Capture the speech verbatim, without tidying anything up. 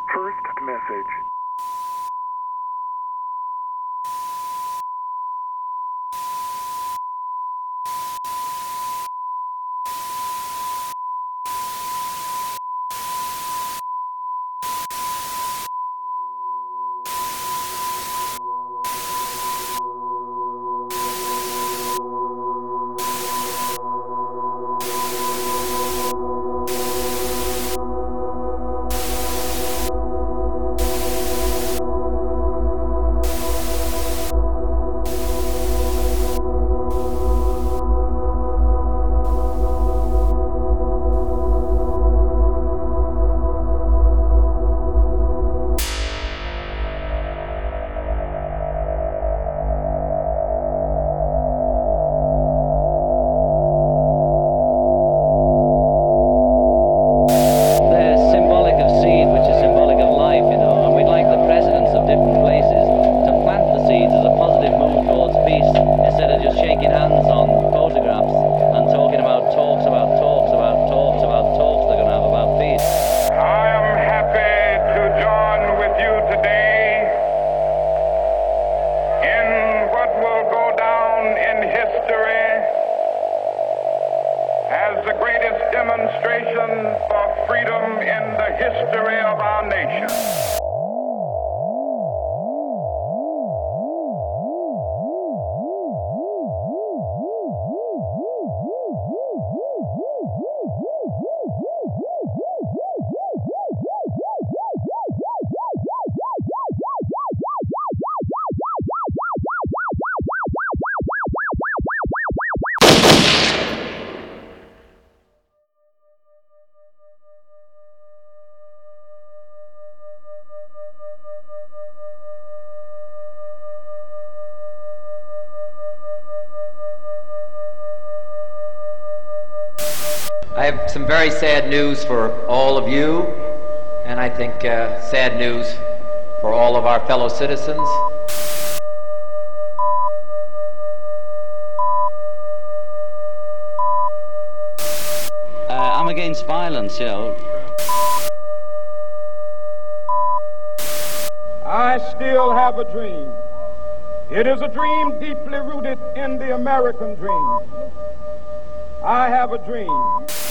First message. As the greatest demonstration for freedom in the history of our nation. I have some very sad news for all of you, and I think uh, sad news for all of our fellow citizens. Uh, I'm against violence, you know. I still have a dream. It is a dream deeply rooted in the American dream. I have a dream.